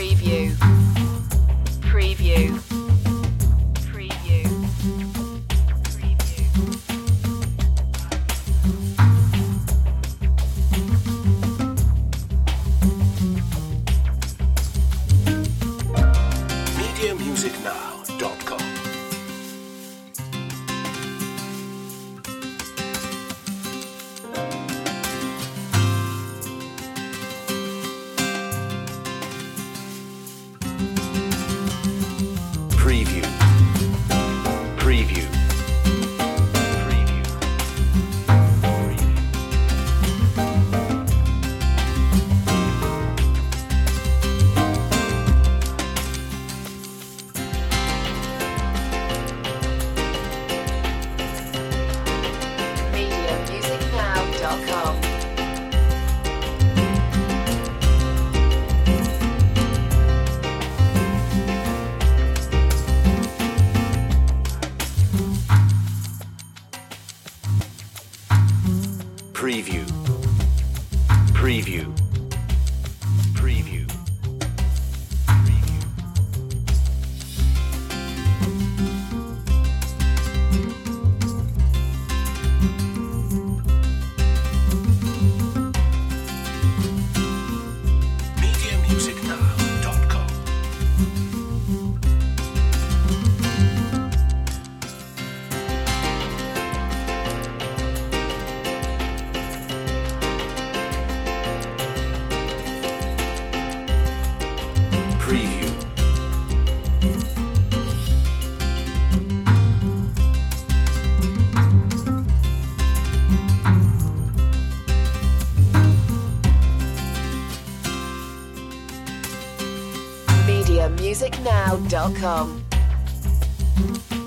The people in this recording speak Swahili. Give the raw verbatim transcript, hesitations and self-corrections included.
Preview. Preview. Preview. media music now dot com. Preview. Preview. Preview. media music now dot com. Preview. Preview. Preview. Preview. media music now dot com. Preview. media music now dot com.